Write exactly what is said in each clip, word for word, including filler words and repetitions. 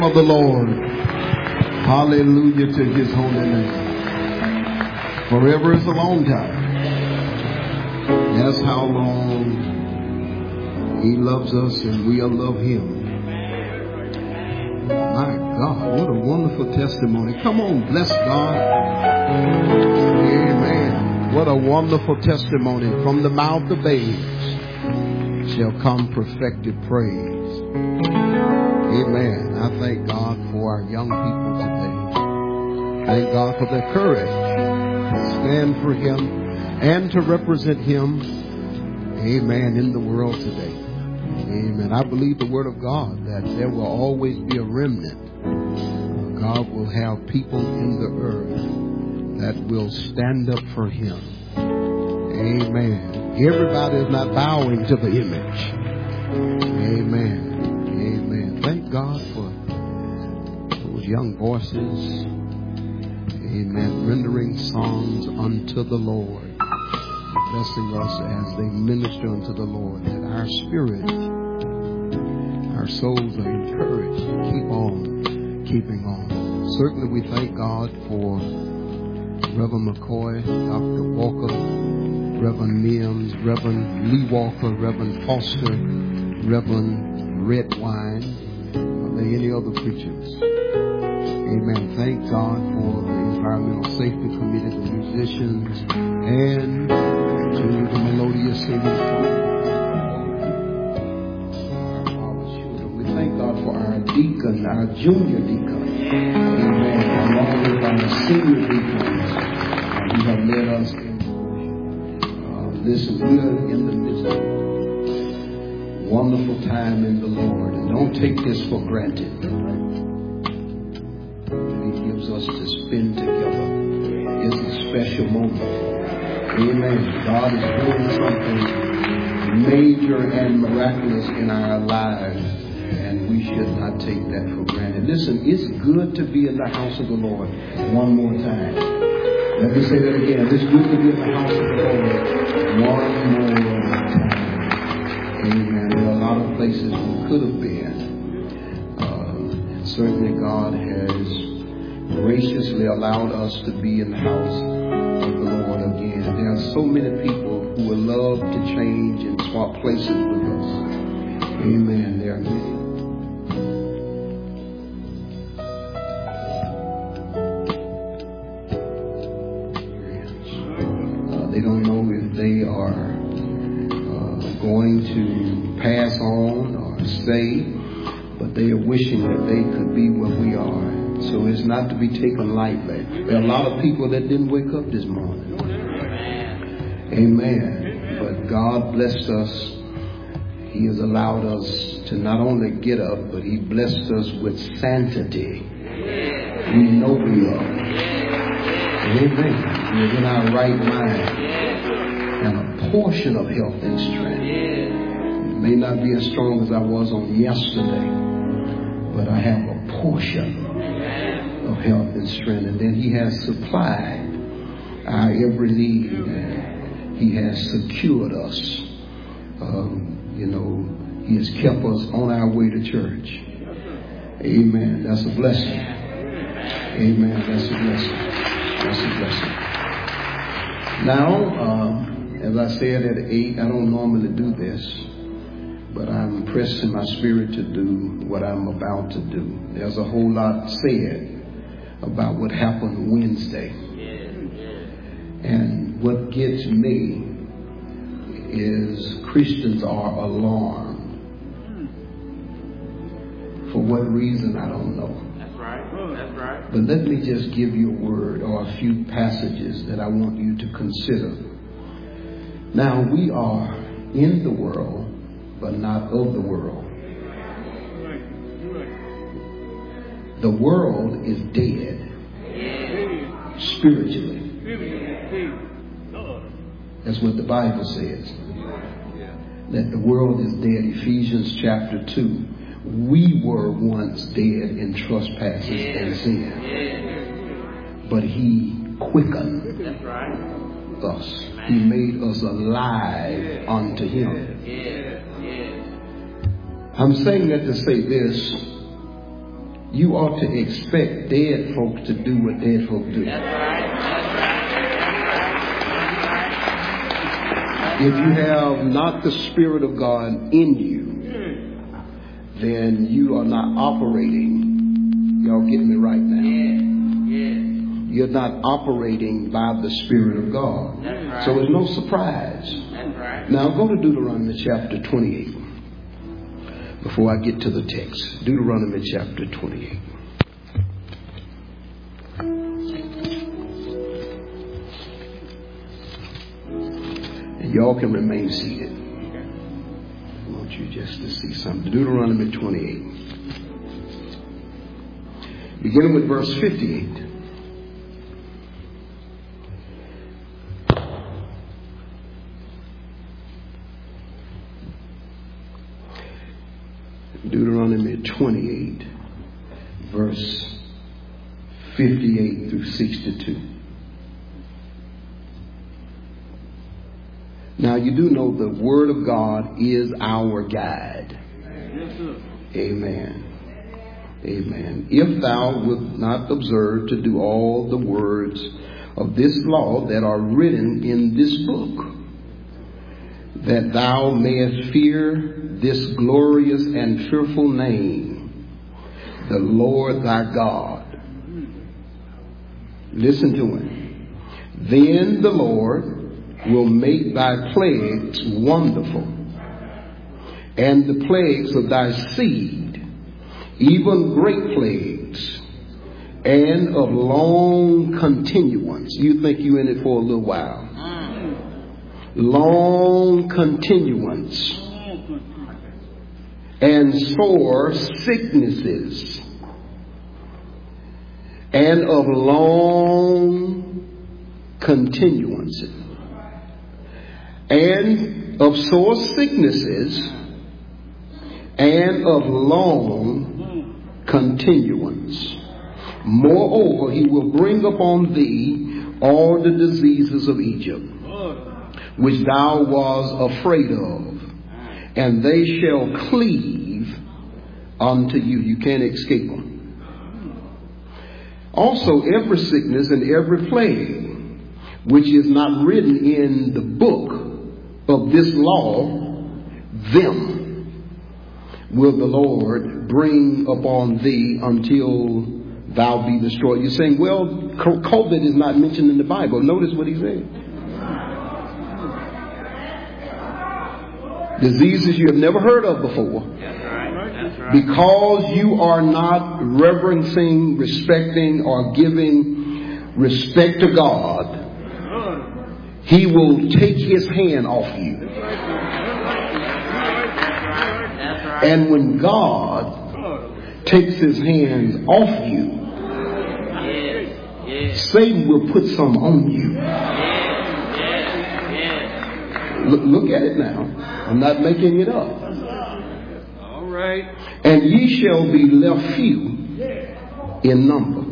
of the Lord. Hallelujah to his holy name. Forever is a long time. That's how long he loves us and we'll love him. My God, what a wonderful testimony. Come on, bless God. Amen. What a wonderful testimony. From the mouth of babes shall come perfected praise. Amen. I thank God for our young people today. Thank God for their courage to stand for him and to represent him. Amen. In the world today. Amen. I believe the word of God that there will always be a remnant. God will have people in the earth that will stand up for him. Amen. Everybody is not bowing to the image. Amen. Thank God for those young voices, amen, rendering songs unto the Lord, blessing us as they minister unto the Lord, that our spirit, our souls are encouraged to keep on, keeping on. Certainly we thank God for Reverend McCoy, Doctor Walker, Reverend Mims, Reverend Lee Walker, Reverend Foster, Reverend Redwine, any other preachers. Amen. Thank God for the Environmental Safety Committee, the musicians, and to the melodious singing children. We thank God for our deacon, our junior deacon. Amen. Along with our senior deacons, who have led us in uh, this good in the midst of wonderful time in the Lord. And don't take this for granted. He gives us to spend together. It's a special moment. Amen. God is doing something major and miraculous in our lives, and we should not take that for granted. Listen, it's good to be in the house of the Lord. One more time. Let me say that again. It's good to be in the house of the Lord. One more time. Amen. There are a lot of places we could have been. Uh, certainly God has graciously allowed us to be in the house of the Lord again. There are so many people who would love to change and swap places with us. Amen. There are many. Uh, they don't know if they are going to pass on or stay, but they are wishing that they could be where we are. So it's not to be taken lightly. There are a lot of people that didn't wake up this morning. Amen. But God blessed us. He has allowed us to not only get up, but he blessed us with sanctity. We know we are. Amen. We're in our right mind. And a portion of health and strength. It may not be as strong as I was on yesterday, but I have a portion of health and strength. And then he has supplied our every need. He has secured us. Um, you know, he has kept us on our way to church. Amen. That's a blessing. Amen. That's a blessing. That's a blessing. Now, um, as I said at eight, I don't normally do this, but I'm pressed in my spirit to do what I'm about to do. There's a whole lot said about what happened Wednesday. And what gets me is Christians are alarmed. For what reason, I don't know. That's right. That's right. But let me just give you a word or a few passages that I want you to consider. Now, we are in the world, but not of the world. The world is dead spiritually. That's what the Bible says. That the world is dead. Ephesians chapter two. We were once dead in trespasses and sin, but he quickened us. He made us alive unto him. I'm saying that to say this. you ought to expect dead folks to do what dead folk do. That's right. That's right. If you have not the Spirit of God in you, then you are not operating. Y'all get me right now. Yeah. Yeah. You're not operating by the Spirit of God. That's right. So it's no surprise. That's right. Now go to Deuteronomy chapter twenty-eight. Before I get to the text. Deuteronomy chapter twenty-eight. And y'all can remain seated. I want you just to see something. Deuteronomy twenty-eight. Beginning with verse fifty-eight. Deuteronomy twenty-eight, verse fifty-eight through sixty-two. Now you do know the Word of God is our guide. Amen. Amen. If thou wilt not observe to do all the words of this law that are written in this book, that thou mayest fear this glorious and fearful name, the Lord thy God. Listen to him. Then the Lord will make thy plagues wonderful, and the plagues of thy seed, even great plagues, and of long continuance. You think you in it for a little while. Long continuance. And sore sicknesses, and of long continuance, and of sore sicknesses, and of long continuance. Moreover, he will bring upon thee all the diseases of Egypt, which thou was afraid of, and they shall cleave unto you. You can't escape them. Also, every sickness and every plague, which is not written in the book of this law, them will the Lord bring upon thee until thou be destroyed. You're saying, well, COVID is not mentioned in the Bible. Notice what he said. Diseases you have never heard of before. That's right. That's right. Because you are not reverencing, respecting, or giving respect to God, he will take his hand off you. That's right. And when God takes his hands off you, Yes. Yes. Satan will put some on you. Yes. Yes. Look, look at it now. I'm not making it up. All right. And ye shall be left few in number,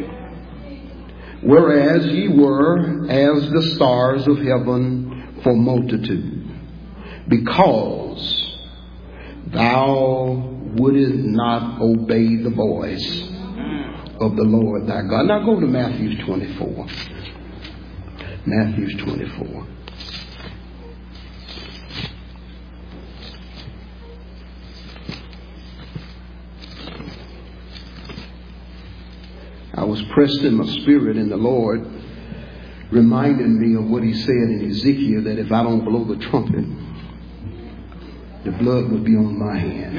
whereas ye were as the stars of heaven for multitude, because thou wouldest not obey the voice of the Lord thy God. Now go to Matthew twenty-four. Matthew twenty-four. I was pressed in my spirit, and the Lord reminded me of what he said in Ezekiel, that if I don't blow the trumpet, the blood would be on my hand.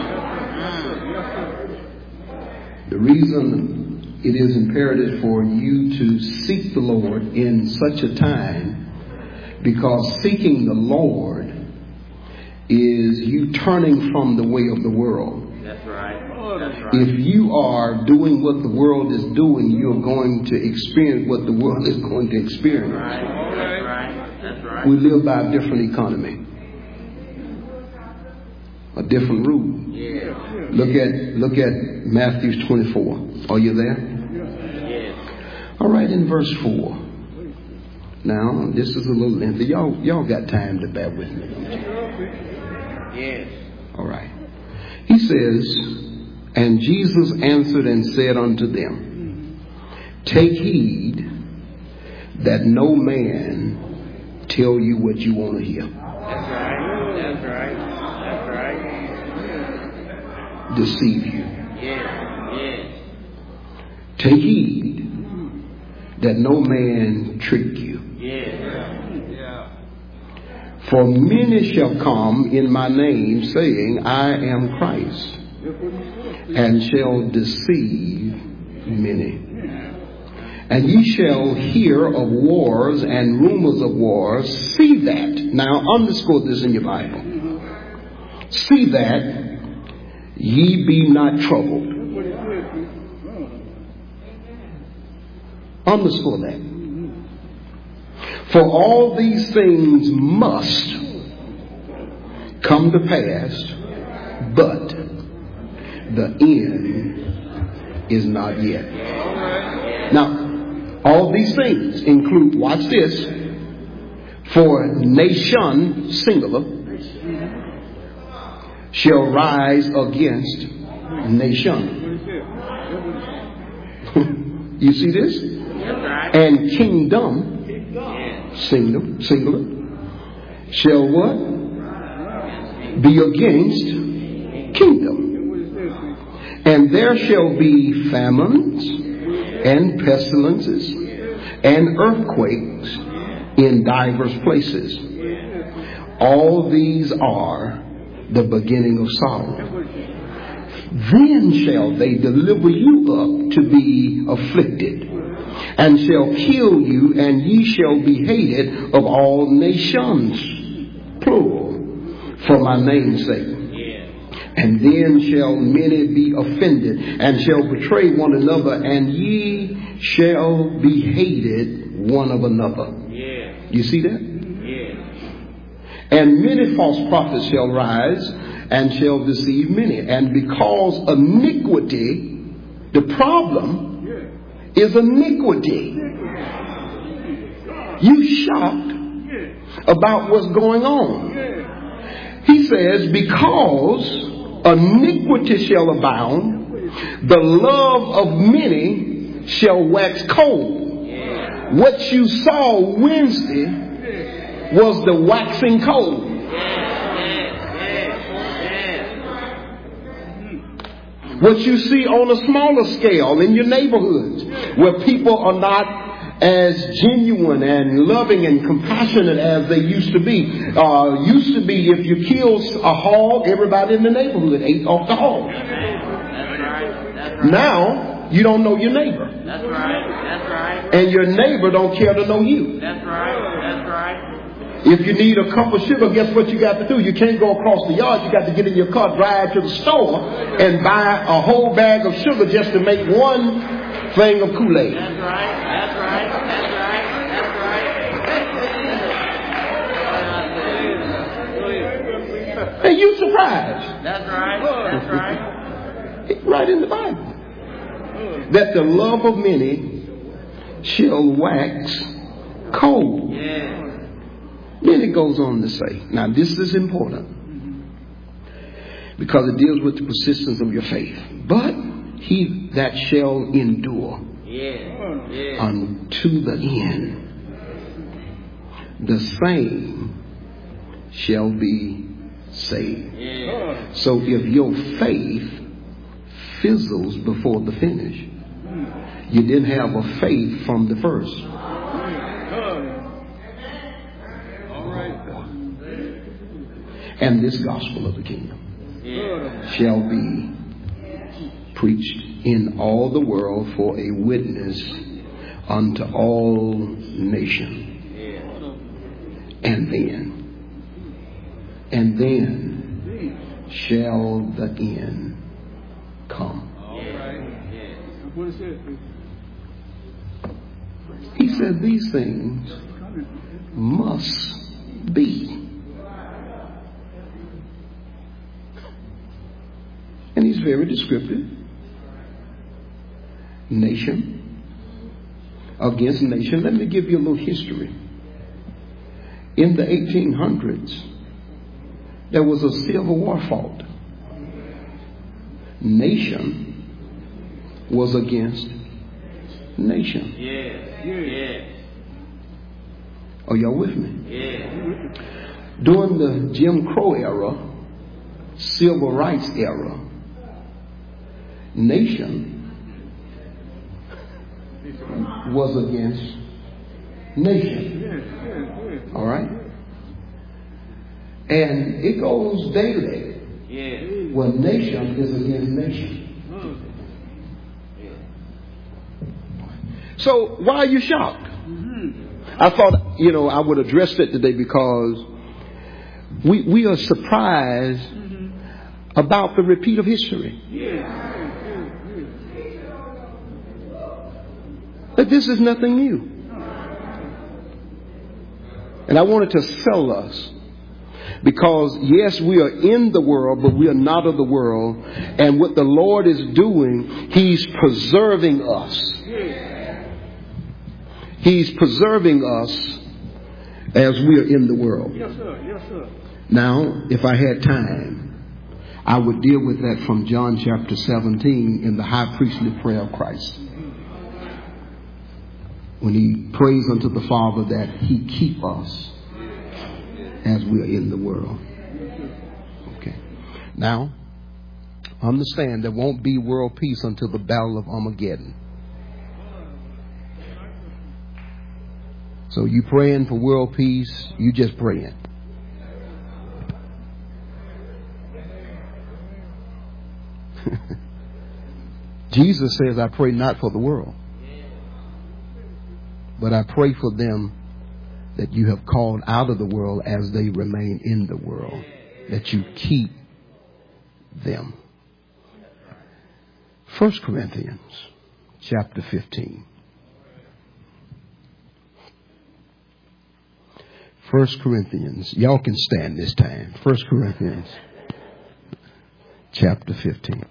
The reason it is imperative for you to seek the Lord in such a time, because seeking the Lord is you turning from the way of the world. That's right. That's right. If you are doing what the world is doing, you're going to experience what the world is going to experience. Right. That's right. That's right. We live by a different economy, a different rule. Yeah. Look at look at Matthew twenty-four. Are you there? Yes. All right, in verse four. Now, this is a little lengthy. Y'all, y'all got time to bear with me, don't you? Yes. All right. He says, And Jesus answered and said unto them, take heed that no man tell you what you want to hear. That's right. That's right. That's right. Deceive you. Yes. Yes. Take heed that no man trick you. Yes. Yeah. For many shall come in my name, saying, I am Christ, and shall deceive many. And ye shall hear of wars and rumors of wars. See that. Now underscore this in your Bible. See that ye be not troubled. Underscore that. For all these things must come to pass, but the end is not yet. Now, all these things include, watch this, for nation, singular, shall rise against nation. You see this? And kingdom, singular, singular, shall what? Be against kingdom. And there shall be famines and pestilences and earthquakes in divers places. All these are the beginning of sorrow. Then shall they deliver you up to be afflicted, and shall kill you, and ye shall be hated of all nations, plural, for my name's sake. And then shall many be offended, and shall betray one another, and ye shall be hated one of another. You see that? And many false prophets shall rise, and shall deceive many. And because iniquity, the problem is iniquity. You shocked about what's going on. He says, because iniquity shall abound, the love of many shall wax cold. What you saw Wednesday was the waxing cold. What you see on a smaller scale in your neighborhoods, where people are not as genuine and loving and compassionate as they used to be. Uh, used to be, if you killed a hog, everybody in the neighborhood ate off the hog. That's right. That's right. Now, you don't know your neighbor. That's right. That's right. And your neighbor don't care to know you. That's right. That's right. If you need a cup of sugar, guess what you got to do? You can't go across the yard. You got to get in your car, drive to the store, and buy a whole bag of sugar just to make one thing of Kool-Aid. That's right. That's right. That's right. That's right. And you surprised. That's right. That's right. Right in the Bible. That the love of many shall wax cold. Yeah. Then it goes on to say, now this is important, because it deals with the persistence of your faith. But he that shall endure Yeah. Yeah. unto the end, the same shall be saved. Yeah. So if your faith fizzles before the finish, you didn't have a faith from the first. And this gospel of the kingdom Yeah. shall be preached in all the world for a witness unto all nations. And then, and then shall the end come. He said these things must be. And he's very descriptive. Nation against nation. Let me give you a little history. In the eighteen hundreds, there was a civil war fought nation was against nation. Yeah. Yeah. Are y'all with me? Yeah. During the Jim Crow era, civil rights era, nation was against nation. All right? And it goes daily. Yeah. Well, nation is against nation. So why are you shocked? I thought, you know, I would address it today because we we are surprised about the repeat of history. But this is nothing new. And I wanted to sell us. Because, yes, we are in the world, but we are not of the world. And what the Lord is doing, He's preserving us. He's preserving us as we are in the world. Yes, sir. Yes, sir. Now, if I had time, I would deal with that from John chapter seventeen in the high priestly prayer of Christ. When He prays unto the Father that He keep us as we are in the world. Okay. Now, understand there won't be world peace until the battle of Armageddon. So you praying for world peace, you just praying. Jesus says, I pray not for the world, but I pray for them that you have called out of the world as they remain in the world, that you keep them. First Corinthians chapter fifteen. First Corinthians. Y'all can stand this time. First Corinthians chapter fifteen.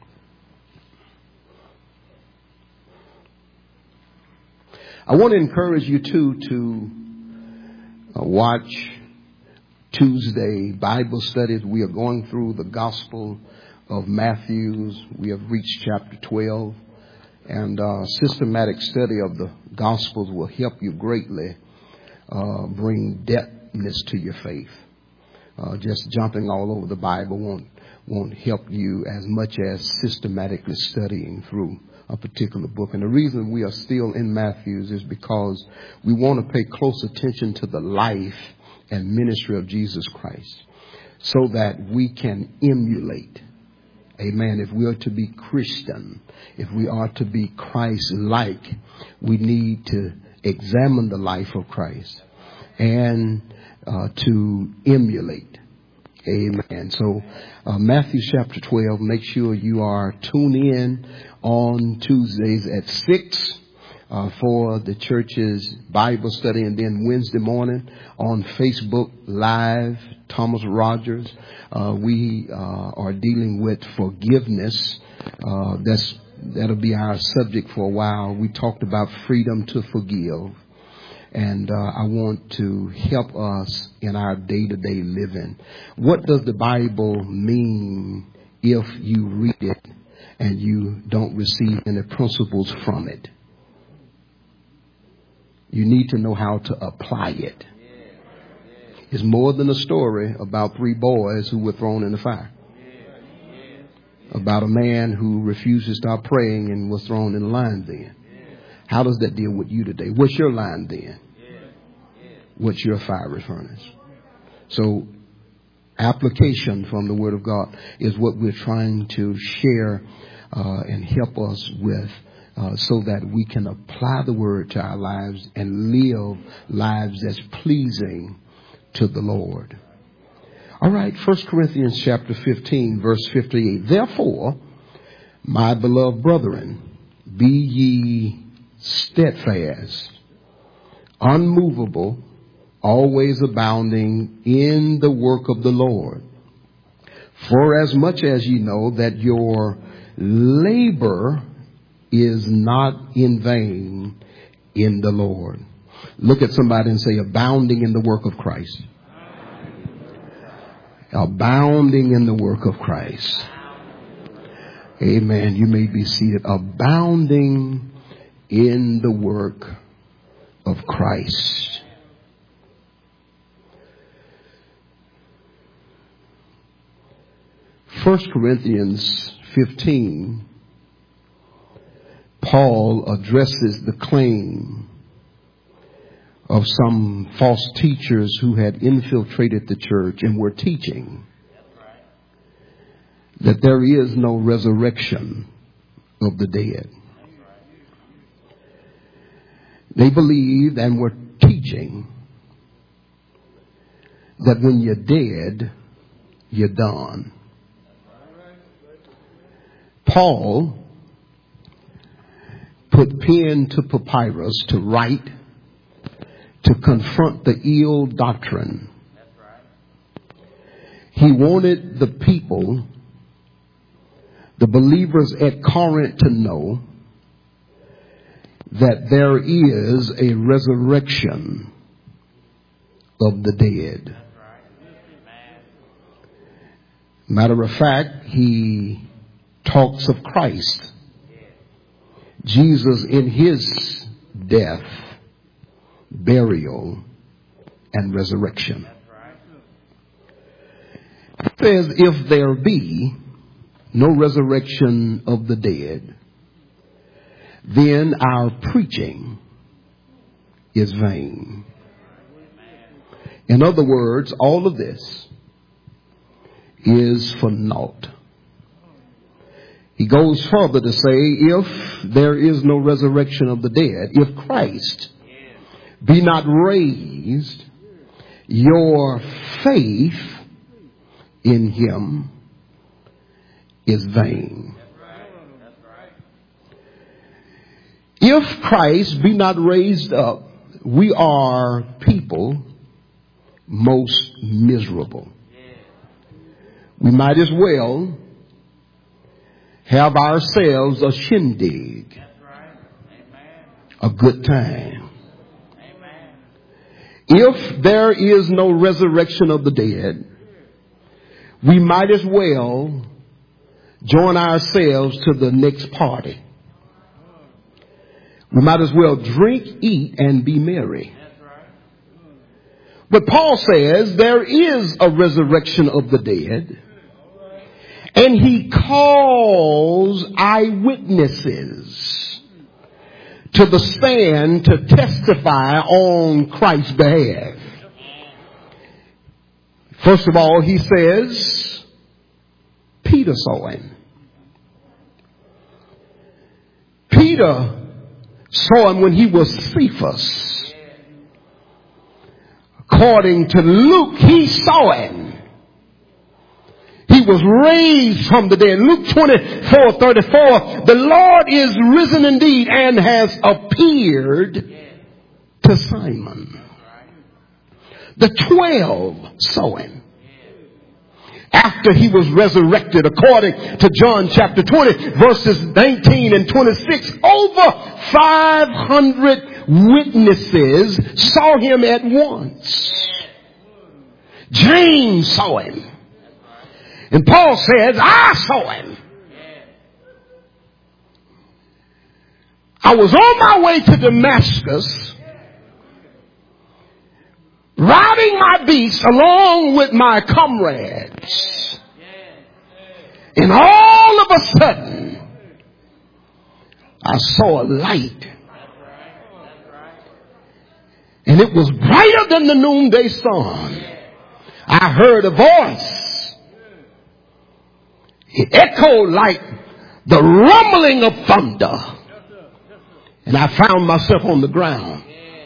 I want to encourage you too to uh, watch Tuesday Bible studies. We are going through the Gospel of Matthew. We have reached chapter twelve. And uh, systematic study of the Gospels will help you greatly uh, bring depthness to your faith. Uh, just jumping all over the Bible won't won't help you as much as systematically studying through a particular book. And the reason we are still in Matthews is because we want to pay close attention to the life and ministry of Jesus Christ so that we can emulate. Amen. If we are to be Christian, if we are to be Christ-like, we need to examine the life of Christ and uh, to emulate. Amen. So uh, Matthew chapter twelve, make sure you are tuned in on Tuesdays at six uh, for the church's Bible study, and then Wednesday morning on Facebook Live, Thomas Rogers. Uh, we uh, are dealing with forgiveness. Uh, that's that'll be our subject for a while. We talked about freedom to forgive. And uh, I want to help us in our day-to-day living. What does the Bible mean if you read it and you don't receive any principles from it? You need to know how to apply it. It's more than a story about three boys who were thrown in the fire. About a man who refused to stop praying and was thrown in the lion's den. How does that deal with you today? What's your line then? What's your fiery furnace? So application from the Word of God is what we're trying to share uh, and help us with uh, so that we can apply the Word to our lives and live lives that's pleasing to the Lord. All right, First Corinthians chapter fifteen, verse fifty-eight. Therefore, my beloved brethren, be ye steadfast, unmovable, always abounding in the work of the Lord. For as much as ye know that your labor is not in vain in the Lord. Look at somebody and say, abounding in the work of Christ. Abounding in the work of Christ. Amen. You may be seated. Abounding in the work of Christ. First Corinthians fifteen, Paul addresses the claim of some false teachers who had infiltrated the church and were teaching that there is no resurrection of the dead. They believed and were teaching that when you're dead, you're done. Paul put pen to papyrus to write, to confront the ill doctrine. He wanted the people, the believers at Corinth, to know that there is a resurrection of the dead. Matter of fact, he talks of Christ, Jesus in his death, burial, and resurrection. It says, if there be no resurrection of the dead, then our preaching is vain. In other words, all of this is for naught. He goes further to say, if there is no resurrection of the dead, if Christ be not raised, your faith in him is vain. If Christ be not raised up, we are people most miserable. We might as well have ourselves a shindig, a good time. If there is no resurrection of the dead, we might as well join ourselves to the next party. We might as well drink, eat, and be merry. But Paul says there is a resurrection of the dead, and he calls eyewitnesses to the stand to testify on Christ's behalf. First of all, he says, Peter saw him. Peter saw him when he was Cephas. According to Luke, he saw him. He was raised from the dead. Luke twenty-four thirty-four. The Lord is risen indeed and has appeared to Simon. The twelve saw him after he was resurrected, according to John chapter twenty, verses nineteen and twenty-six. Over five hundred witnesses saw him at once. James saw him. And Paul says, I saw him. I was on my way to Damascus, riding my beast along with my comrades. And all of a sudden, I saw a light. And it was brighter than the noonday sun. I heard a voice. It echoed like the rumbling of thunder. And I found myself on the ground.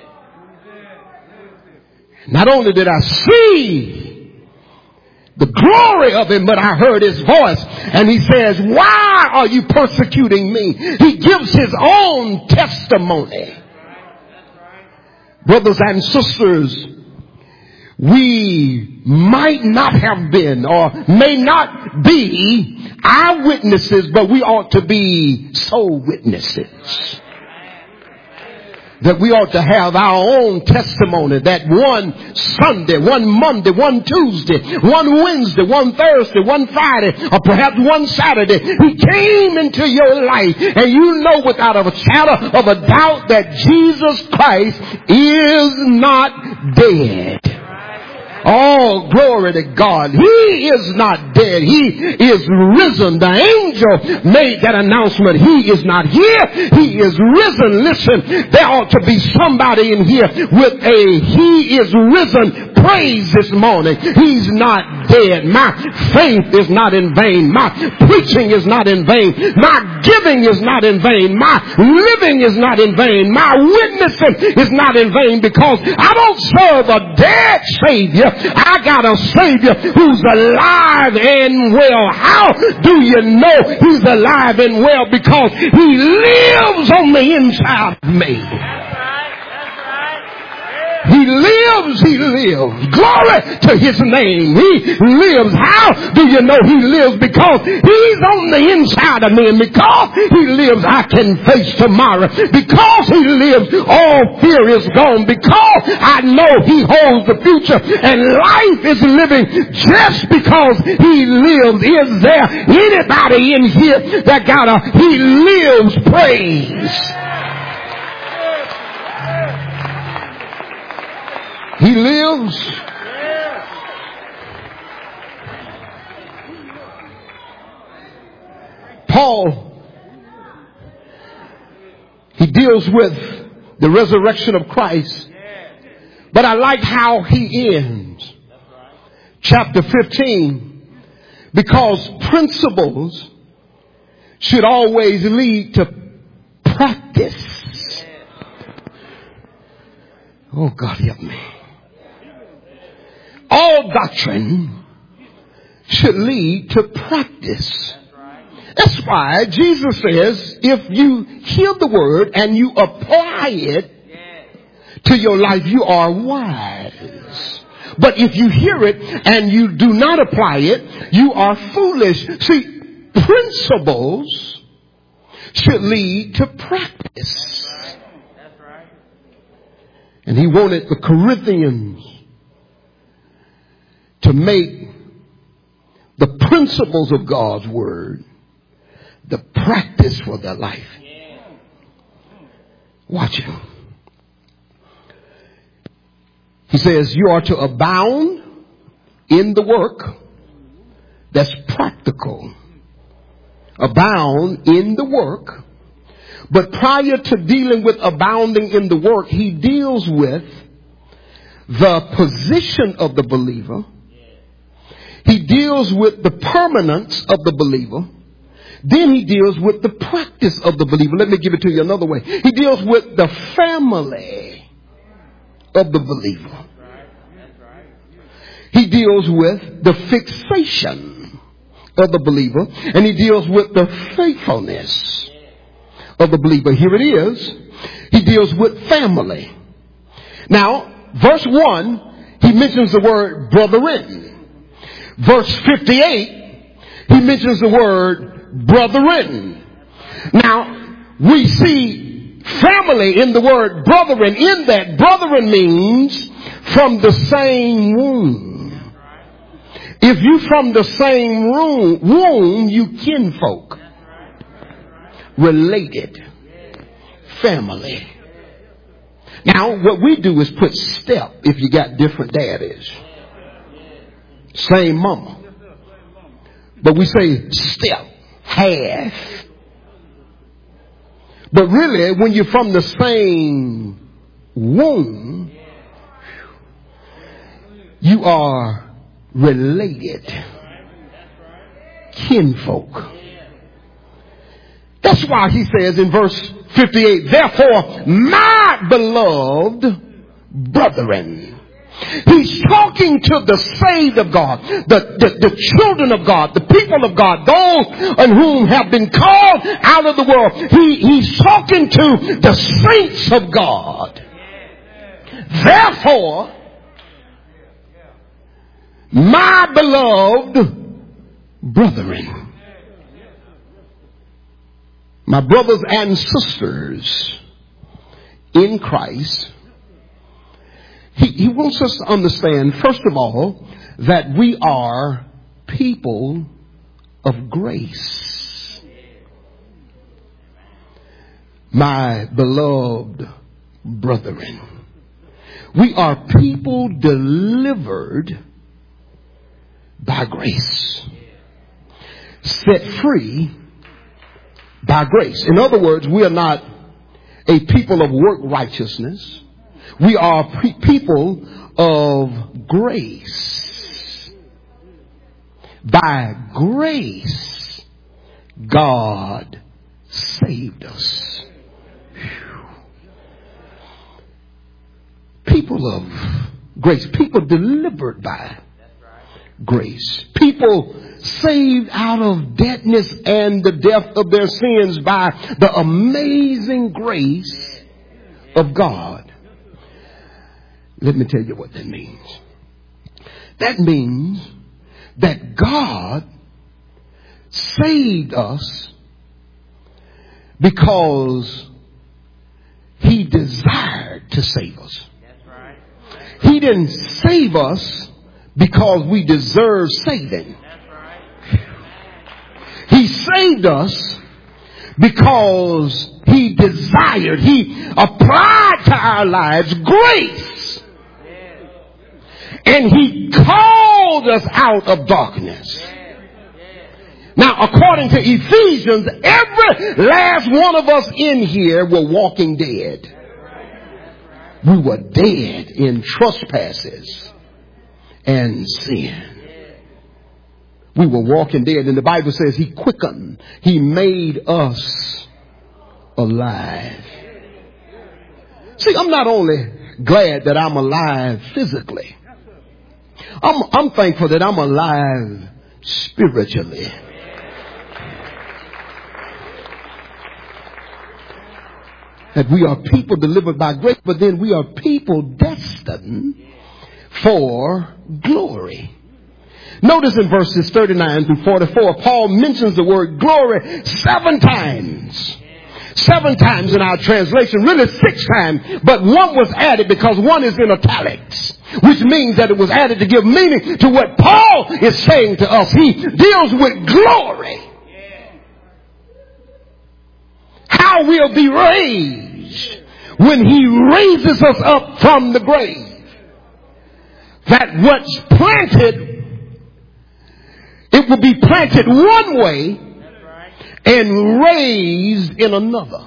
Not only did I see the glory of him, but I heard his voice. And he says, why are you persecuting me? He gives his own testimony. Brothers and sisters, we might not have been or may not be eyewitnesses, but we ought to be soul witnesses. that we ought to have our own testimony that one Sunday, one Monday, one Tuesday, one Wednesday, one Thursday, one Friday, or perhaps one Saturday, he came into your life and you know without a shadow of a doubt that Jesus Christ is not dead. Oh, glory to God. He is not dead. He is risen. The angel made that announcement. He is not here. He is risen. Listen, there ought to be somebody in here with a he is risen praise this morning. He's not dead. My faith is not in vain. My preaching is not in vain. My giving is not in vain. My living is not in vain. My witnessing is not in vain, because I don't serve a dead Savior. I got a Savior who's alive and well. How do you know he's alive and well? Because he lives on the inside of me. He lives, he lives. Glory to his name. He lives. How do you know he lives? Because he's on the inside of me. And because he lives, I can face tomorrow. Because he lives, all fear is gone. Because I know he holds the future and life is living just because he lives. Is there anybody in here that got a he lives praise? He lives. Paul, he deals with the resurrection of Christ, but I like how he ends chapter fifteen, because principles should always lead to practice. Oh, God help me. All doctrine should lead to practice. That's why Jesus says, if you hear the word and you apply it to your life, you are wise. But if you hear it and you do not apply it, you are foolish. See, principles should lead to practice. And he wanted the Corinthians to make the principles of God's word the practice for their life. Watch it. He says, you are to abound in the work that's practical. Abound in the work. But prior to dealing with abounding in the work, he deals with the position of the believer. He deals with the permanence of the believer. Then he deals with the practice of the believer. Let me give it to you another way. He deals with the family of the believer. He deals with the fixation of the believer. And he deals with the faithfulness of the believer. Here it is. He deals with family. Now, verse one, he mentions the word brethren. Verse fifty-eight, he mentions the word brethren. Now, we see family in the word brethren. In that, brethren means from the same womb. If you from the same room, womb, you kinfolk. Related. Family. Now, what we do is put step if you got different daddies. Same mama. But we say step, half. But really, when you're from the same womb, you are related. Kinfolk. That's why he says in verse fifty-eight, therefore, my beloved brethren. He's talking to the saved of God, the, the, the children of God, the people of God, those on whom have been called out of the world. He, he's talking to the saints of God. Therefore, my beloved brethren, my brothers and sisters in Christ, he, he wants us to understand, first of all, that we are people of grace. My beloved brethren, we are people delivered by grace, set free by grace. In other words, we are not a people of work righteousness. We are pre- people of grace. By grace, God saved us. Whew. People of grace. People delivered by grace. People saved out of deadness and the death of their sins by the amazing grace of God. Let me tell you what that means. That means that God saved us because He desired to save us. He didn't save us because we deserve saving. He saved us because He desired, He applied to our lives grace. And He called us out of darkness. Now, according to Ephesians, every last one of us in here were walking dead. We were dead in trespasses and sin. We were walking dead. And the Bible says He quickened. He made us alive. See, I'm not only glad that I'm alive physically. I'm, I'm thankful that I'm alive spiritually. That we are people delivered by grace, but then we are people destined for glory. Notice in verses thirty-nine through forty-four, Paul mentions the word glory seven times. Seven times in our translation, really six times, but one was added because one is in italics, which means that it was added to give meaning to what Paul is saying to us. He deals with glory. How we'll be raised when He raises us up from the grave. That what's planted, it will be planted one way and raised in another.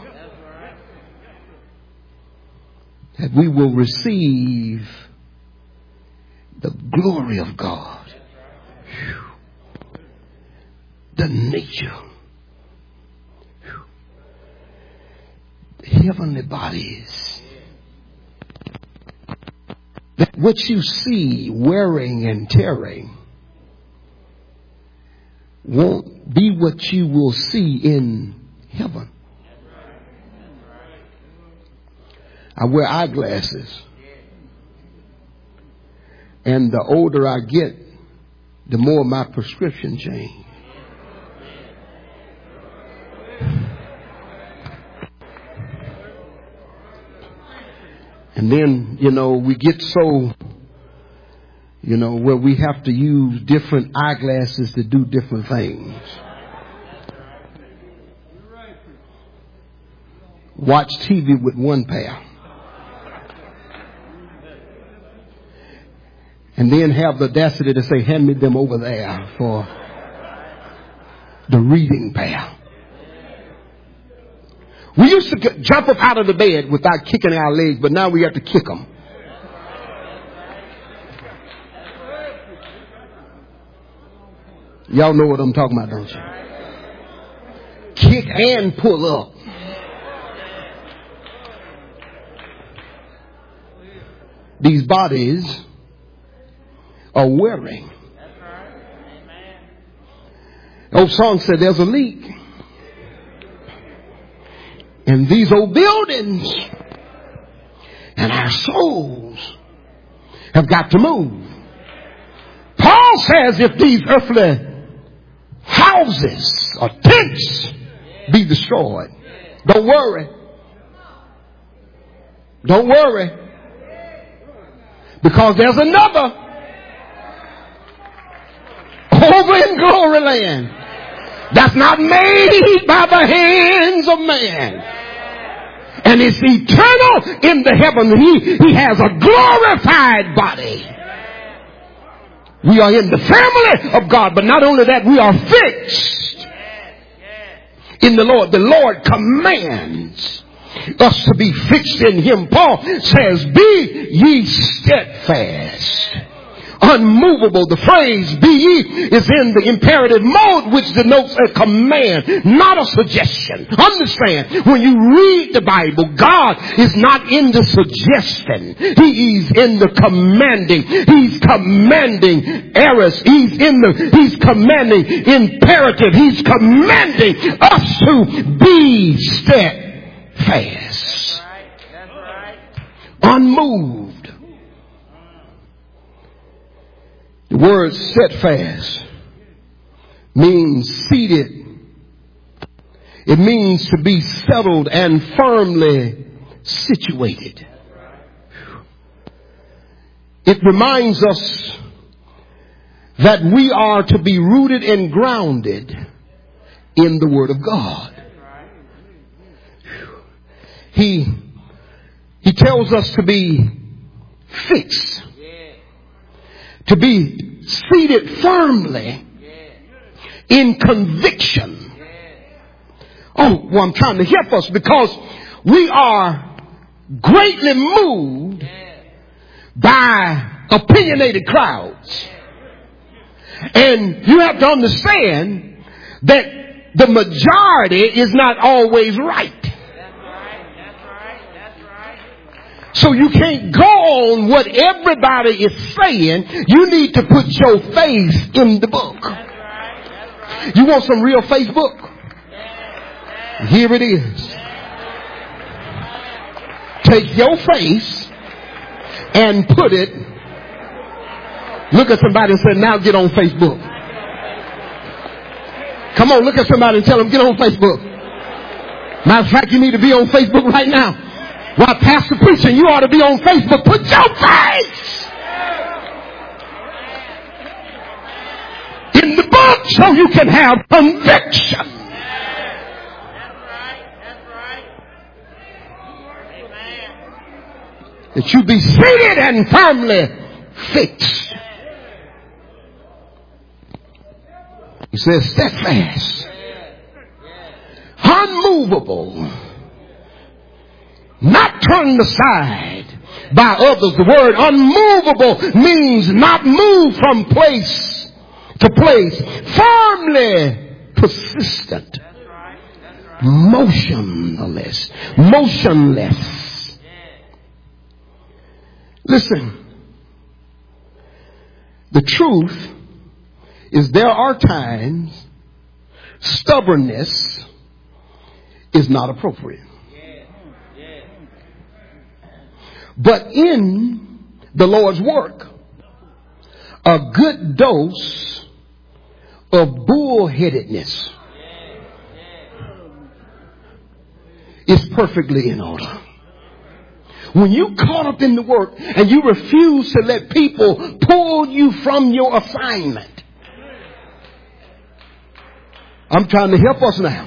That we will receive the glory of God. Whew. The nature. Whew. The heavenly bodies. That what you see wearing and tearing won't be what you will see in heaven. I wear eyeglasses. And the older I get, the more my prescription change. And then, you know, we get so, you know, where we have to use different eyeglasses to do different things. Watch T V with one pair. And then have the audacity to say, hand me them over there for the reading pair. We used to get, jump up out of the bed without kicking our legs, but now we have to kick them. Y'all know what I'm talking about, don't you? Kick and pull up. These bodies are wearing. Old song said there's a leak. And these old buildings and our souls have got to move. Paul says if these earthly houses or tents be destroyed, don't worry. Don't worry. Because there's another over in glory land that's not made by the hands of man. And it's eternal in the heaven. He, he has a glorified body. We are in the family of God, but not only that, we are fixed in the Lord. The Lord commands us to be fixed in Him. Paul says, be ye steadfast, unmovable. The phrase be ye is in the imperative mode, which denotes a command, not a suggestion. Understand, when you read the Bible, God is not in the suggestion. He is in the commanding. He's commanding errors. He's in the, he's commanding imperative. He's commanding us to be steadfast. Unmoved. The word steadfast means seated. It means to be settled and firmly situated. It reminds us that we are to be rooted and grounded in the Word of God. He, he tells us to be fixed. To be seated firmly in conviction. Oh, well, I'm trying to help us because we are greatly moved by opinionated crowds. And you have to understand that the majority is not always right. So you can't go on what everybody is saying. You need to put your face in the book. You want some real Facebook? Here it is. Take your face and put it. Look at somebody and say, now get on Facebook. Come on, look at somebody and tell them, get on Facebook. Matter of fact, you need to be on Facebook right now. While Pastor preaching, you ought to be on Facebook. Put your face in the book so you can have conviction. That's right. That's right. That you be seated and firmly fixed. He says steadfast, unmovable, not turned aside by others. The word unmovable means not moved from place to place. Firmly persistent. Motionless. Motionless. Listen. The truth is there are times stubbornness is not appropriate. But in the Lord's work, a good dose of bullheadedness is perfectly in order. When you caught up in the work and you refuse to let people pull you from your assignment. I'm trying to help us now.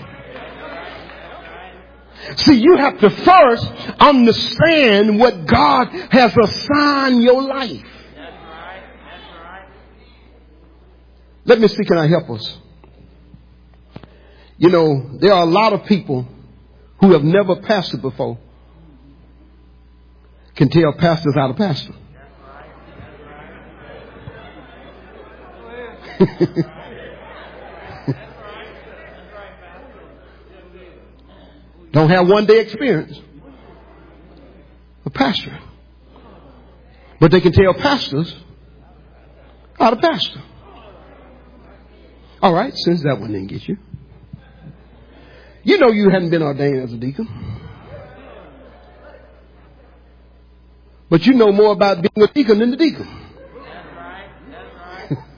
See, you have to first understand what God has assigned your life. That's right. That's right. Let me see, can I help us? You know, there are a lot of people who have never pastored before can tell pastors how to pastor. That's right. Don't have one day experience of pastoring. But they can tell pastors how to pastor. All right, since that one didn't get you. You know you hadn't been ordained as a deacon. But you know more about being a deacon than the deacon. That's right. That's right.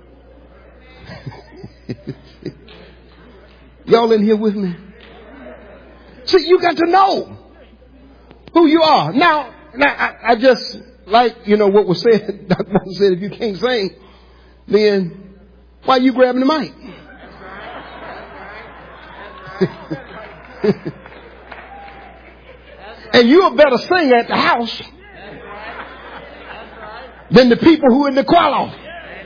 That's right. Y'all in here with me? See, you got to know who you are. Now, now I, I just, like, you know, what was said, Doctor Martin said, if you can't sing, then why are you grabbing the mic? And you're a better singer at the house than the people who are in the choir loft.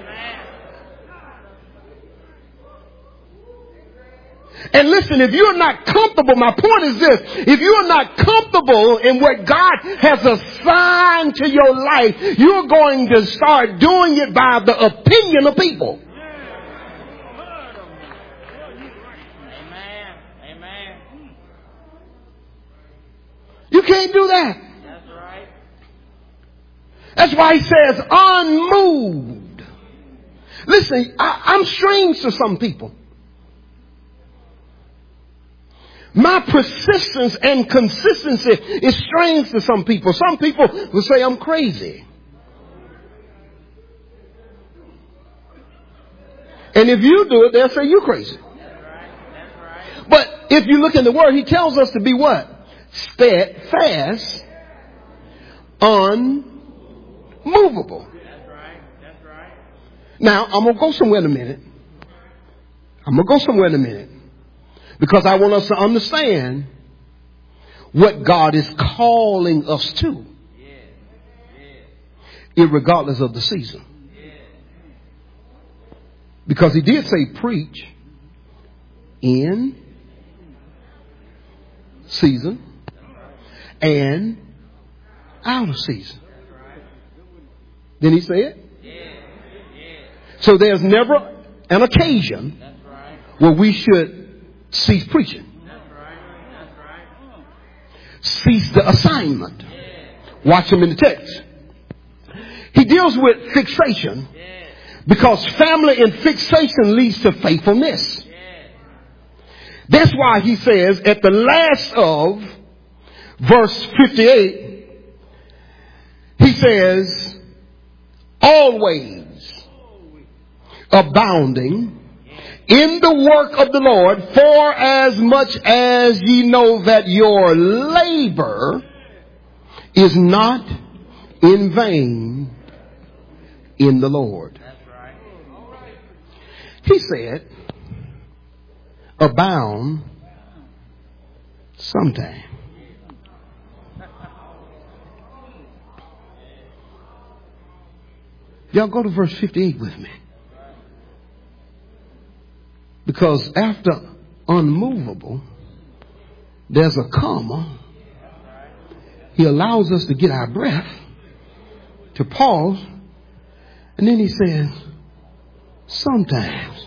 And listen, if you're not comfortable, my point is this, if you're not comfortable in what God has assigned to your life, you're going to start doing it by the opinion of people. Amen. Amen. You can't do that. That's right. That's why he says unmoved. Listen, I, I'm strange to some people. My persistence and consistency is strange to some people. Some people will say I'm crazy. And if you do it, they'll say you're crazy. That's right. That's right. But if you look in the Word, he tells us to be what? Steadfast, unmovable. That's right. That's right. Now, I'm going to go somewhere in a minute. I'm going to go somewhere in a minute. Because I want us to understand what God is calling us to. Yeah. Yeah. Irregardless of the season. Yeah. Because he did say preach in season and out of season. Didn't he say it? Yeah. Yeah. So there's never an occasion That's right. where we should cease preaching. That's right. That's right. Cease the assignment. Watch him in the text. He deals with fixation Yeah. because family and fixation leads to faithfulness. Yeah. That's why he says at the last of verse fifty-eight, he says, always abounding in the work of the Lord, for as much as ye know that your labor is not in vain in the Lord. That's right. He said, abound sometime. Y'all go to verse fifty-eight with me. Because after unmovable, there's a comma. He allows us to get our breath, to pause, and then he says, sometimes.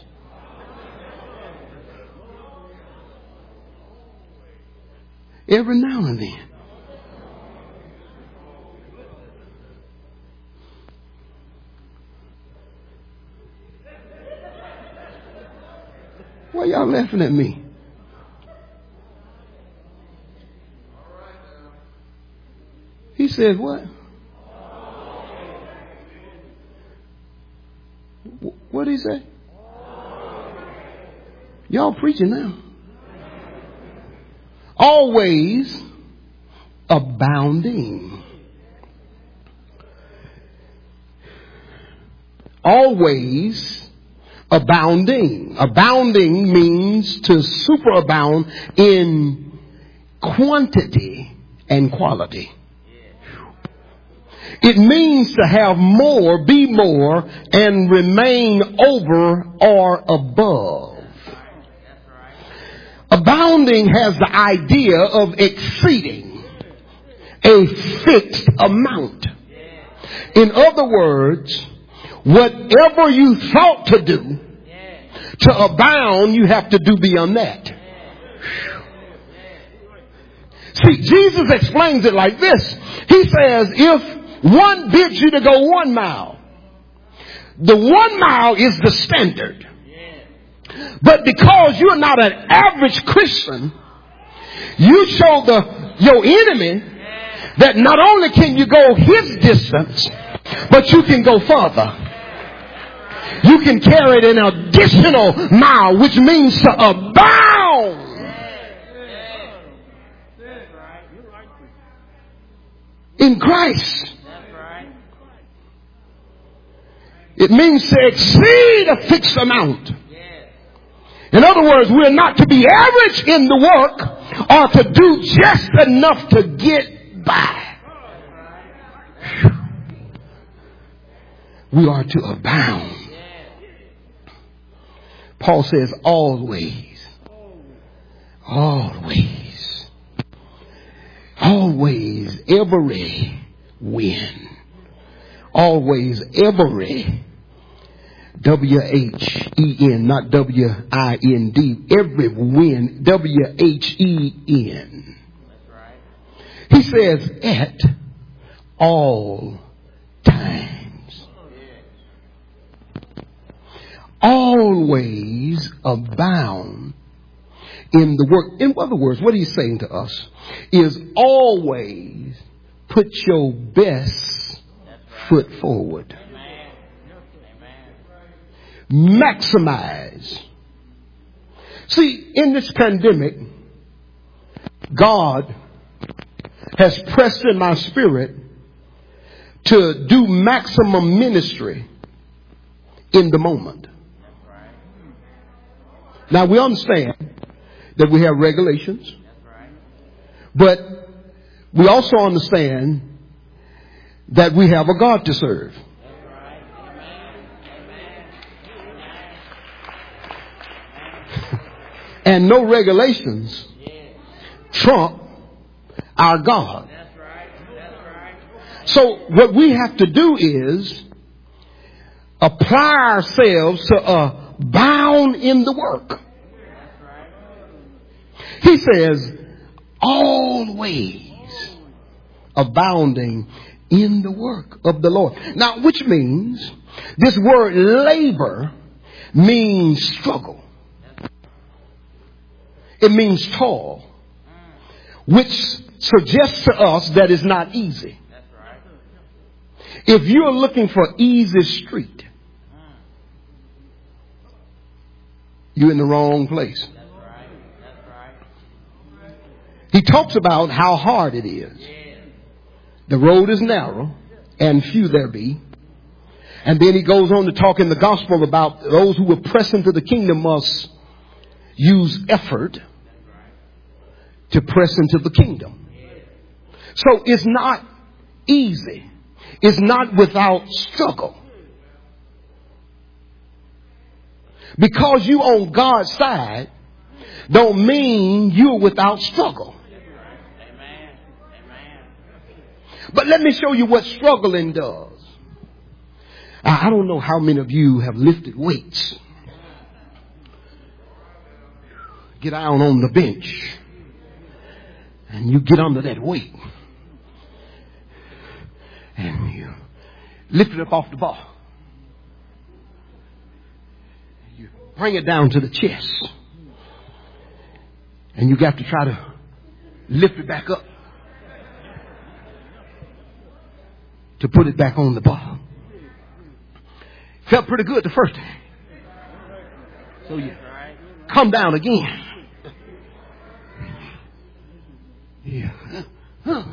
Every now and then. Why y'all laughing at me? He said what? What did he say? Y'all preaching now. Always abounding. Always abounding. Abounding means to superabound in quantity and quality. It means to have more, be more, and remain over or above. Abounding has the idea of exceeding a fixed amount. In other words, whatever you thought to do, to abound, you have to do beyond that. See, Jesus explains it like this. He says, if one bids you to go one mile, the one mile is the standard. But because you're not an average Christian, you show the your enemy that not only can you go his distance, but you can go further. You can carry an additional mile, which means to abound. in Christ. That's right. It means to exceed a fixed amount. Yes. In other words, we're not to be average in the work or to do just enough to get by. We are to abound. Paul says always, always, always, every win, always, every, W H E N, not W I N D, every win, W H E N. He says at all times. Always abound in the work. In other words, what he's saying to us is always put your best foot forward. Maximize. See, in this pandemic, God has pressed in my spirit to do maximum ministry in the moment. Now we understand that we have regulations, but we also understand that we have a God to serve. And no regulations trump our God. So what we have to do is apply ourselves to abound in the work. He says, always abounding in the work of the Lord. Now, which means this word labor means struggle. It means toil, which suggests to us that it's not easy. If you're looking for easy street, you're in the wrong place. He talks about how hard it is. The road is narrow and few there be. And then he goes on to talk in the gospel about those who will press into the kingdom must use effort to press into the kingdom. So it's not easy. It's not without struggle. Because you on God's side don't mean you're without struggle. But let me show you what struggling does. I don't know how many of you have lifted weights. Get down on the bench and you get under that weight and you lift it up off the bar. You bring it down to the chest and you got to try to lift it back up to put it back on the bar. Felt pretty good the first time. So you come down again. Yeah. Huh.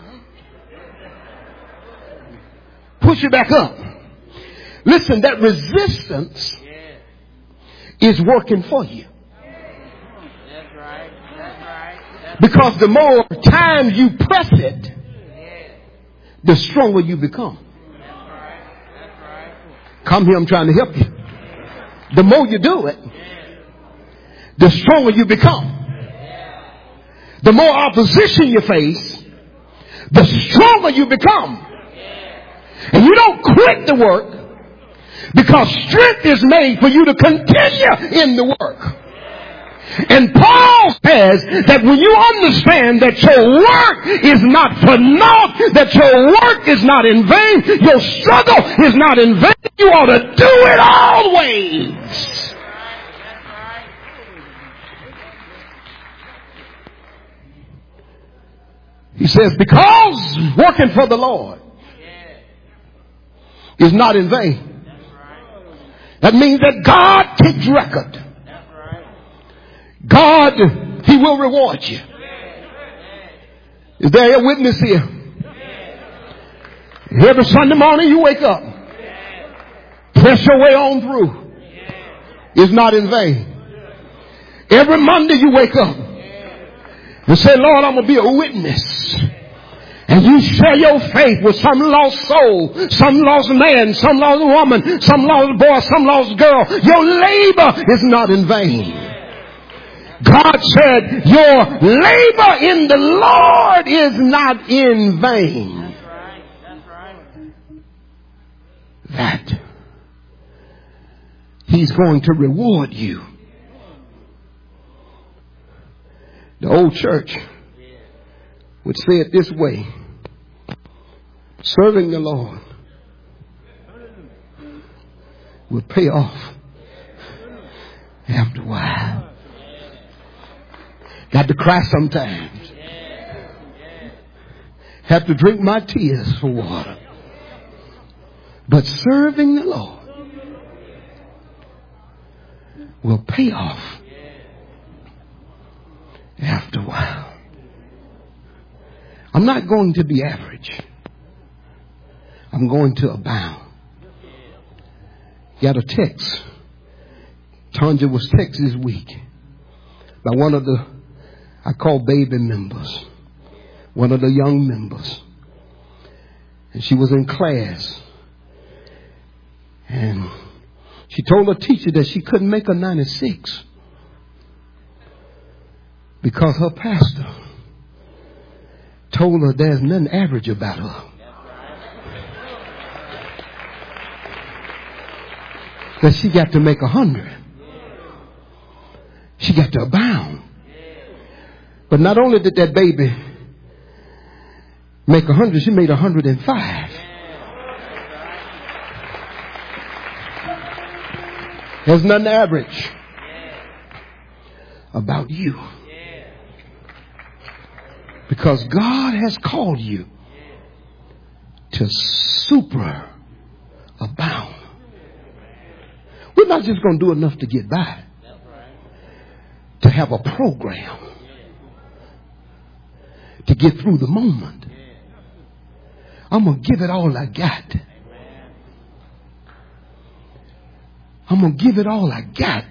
Push it back up. Listen, that resistance is working for you. That's right. That's right. That's Because the more times you press it, the stronger you become. That's right. That's right. Come here, I'm trying to help you. The more you do it, the stronger you become. The more opposition you face, the stronger you become. And you don't quit the work because strength is made for you to continue in the work. And Paul says that when you understand that your work is not for naught, that your work is not in vain, your struggle is not in vain, you ought to do it always. He says, because working for the Lord is not in vain. That means that God keeps record. God, He will reward you. Is there a witness here? Every Sunday morning you wake up, press your way on through. It's not in vain. Every Monday you wake up and say, Lord, I'm going to be a witness. And you share your faith with some lost soul, some lost man, some lost woman, some lost boy, some lost girl. Your labor is not in vain. God said, your labor in the Lord is not in vain. That's right. That's right. That He's going to reward you. The old church would say it this way: serving the Lord will pay off after a while. Got to cry sometimes. Have to drink my tears for water. But serving the Lord will pay off after a while. I'm not going to be average. I'm going to abound. Got a text. Tanja was texted this week by one of the, I call baby members, one of the young members. And she was in class. And she told her teacher that she couldn't make a ninety-six because her pastor told her there's nothing average about her. That she got to make a hundred. She got to abound. But not only did that baby make a hundred, she made a hundred and five. There's nothing average about you. Because God has called you to super abound. We're not just going to do enough to get by. To have a program. To get through the moment. I'm going to give it all I got. I'm going to give it all I got.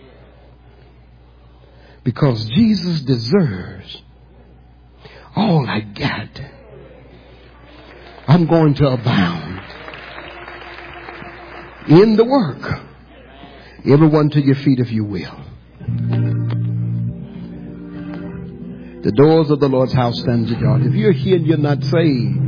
Because Jesus deserves all I got. I'm going to abound in the work. Everyone to your feet, if you will. The doors of the Lord's house stand ajar. If you're here and you're not saved,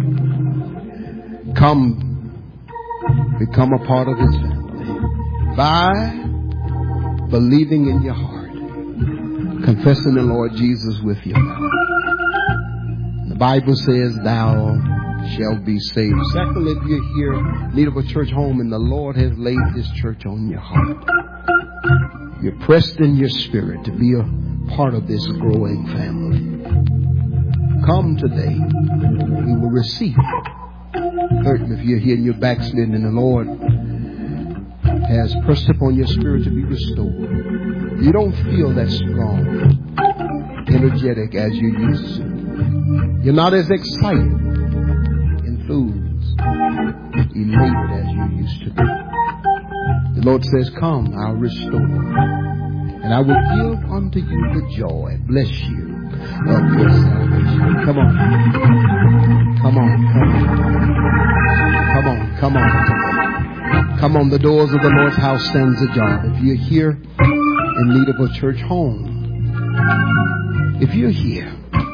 come become a part of His family by believing in your heart, confessing the Lord Jesus with your mouth. The Bible says, "Thou shalt be saved." Secondly, if you're here, in need of a church home, and the Lord has laid His church on your heart, you're pressed in your spirit to be a part of this growing family. Come today. We will receive you. Third, if you're here and you're backslidden and the Lord has pressed upon your spirit to be restored, you don't feel that strong, energetic as you used to. You're not as excited, enthused, elated as you used to be. The Lord says, come, I'll restore. And I will give unto you the joy, bless you, of your salvation. Come on. Come on, come on. Come on, come on, come on. Come on, the doors of the Lord's house stands ajar. If you're here in need of a church home, if you're here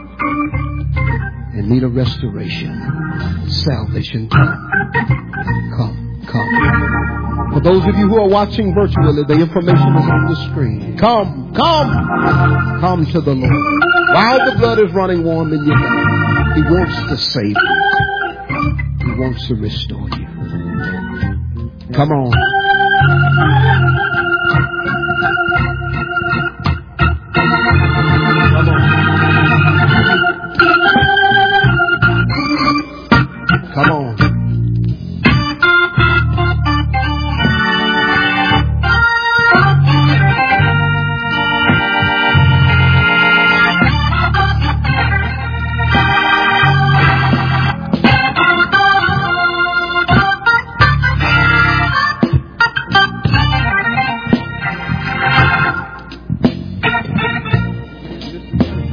in need of restoration, salvation, come, come, come. For those of you who are watching virtually, the information is on the screen. Come, come, come to the Lord. While the blood is running warm in your veins, He wants to save you. He wants to restore you. Come on. Come on. Come on.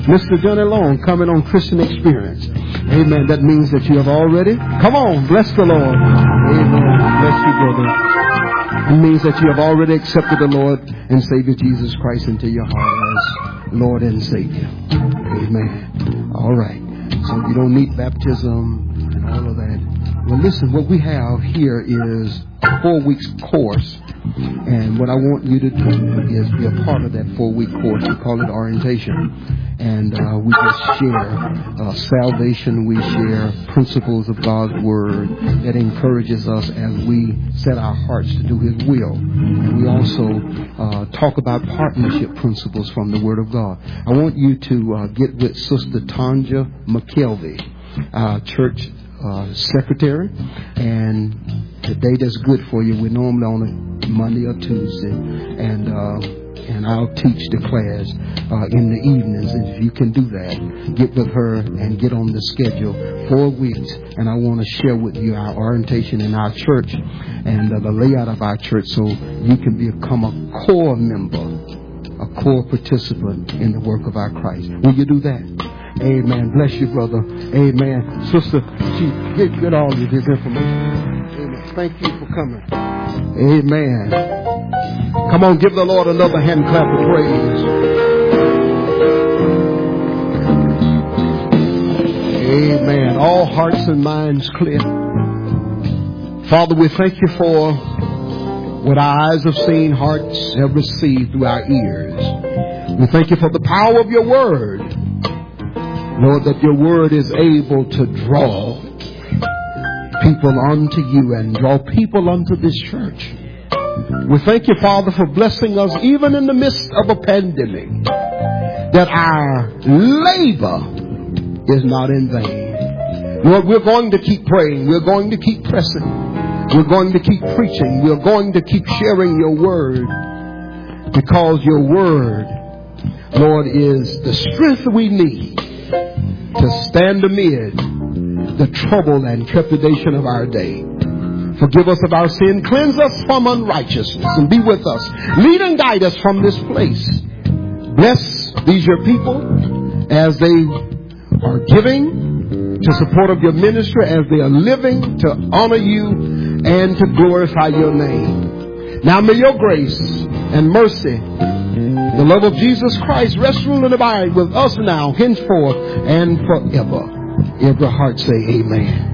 Mister Johnny Long coming on Christian Experience. Amen. That means that you have already. Come on. Bless the Lord. Amen. Bless you, brother. It means that you have already accepted the Lord and Savior Jesus Christ into your heart as Lord and Savior. Amen. All right. So you don't need baptism and all of that. Well, listen, what we have here is a four weeks course. And what I want you to do is be a part of that four-week course. We call it orientation. And uh, we just share uh, salvation. We share principles of God's Word that encourages us as we set our hearts to do His will. And we also uh, talk about partnership principles from the Word of God. I want you to uh, get with Sister Tanja McKelvey, uh, church uh, secretary. And the day that's good for you, we're normally on a Monday or Tuesday. And uh, and I'll teach the class uh, in the evenings. And if you can do that, get with her and get on the schedule. Four weeks. And I want to share with you our orientation in our church and uh, the layout of our church so you can become a core member, a core participant in the work of our Christ. Will you do that? Amen. Bless you, brother. Amen. Sister, Chief, get, get all of this information. Amen. Thank you for coming. Amen. Come on, give the Lord another hand clap of praise. Amen. All hearts and minds clear. Father, we thank you for what our eyes have seen, hearts have received through our ears. We thank you for the power of your word. Lord, that your word is able to draw people unto you and draw people unto this church. We thank you, Father, for blessing us even in the midst of a pandemic, that our labor is not in vain. Lord, we're going to keep praying. We're going to keep pressing. We're going to keep preaching. We're going to keep sharing your word, because your word, Lord, is the strength we need to stand amid the trouble and trepidation of our day. Forgive us of our sin. Cleanse us from unrighteousness. And be with us. Lead and guide us from this place. Bless these your people as they are giving to support of your ministry, as they are living to honor you and to glorify your name. Now may your grace and mercy, the love of Jesus Christ, rest, rule, and abide with us now, henceforth, and forever. Every heart say amen.